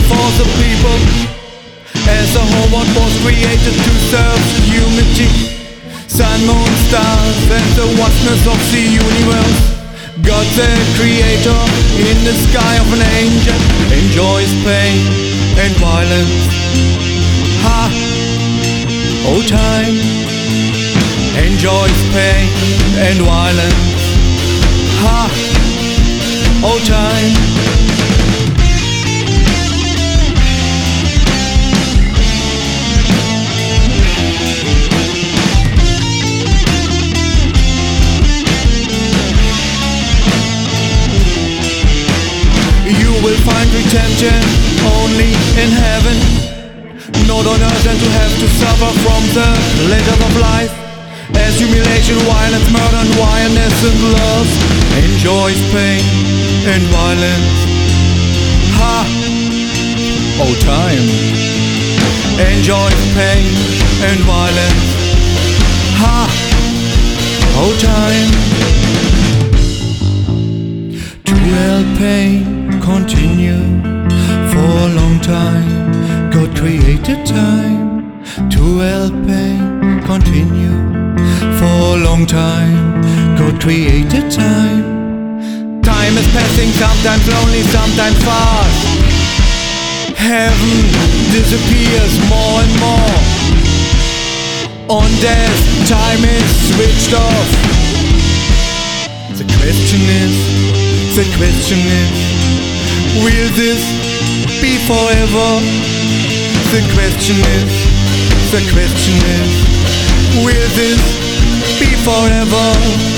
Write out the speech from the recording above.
for the people, as the whole world was created to serve humanity. Sun, moon, stars, and the vastness of the universe. God the creator in the sky of an angel enjoys pain and violence. Ha! Oh, time enjoys pain and violence. Ha! Oh, time. You will find redemption only in heaven, not on earth, and to have to suffer from the pleasures of life, as humiliation, violence, murder, and wildness and love enjoys pain and violence. Ha! Oh, time enjoys pain and violence. Ha! Oh, time. To help pain continue for a long time, God created time to help pain continue for a long time. God created time. Time is passing, sometimes lonely, sometimes fast. Heaven disappears more and more. On death, time is switched off. The question is, will this be forever? The question is, will this be forever?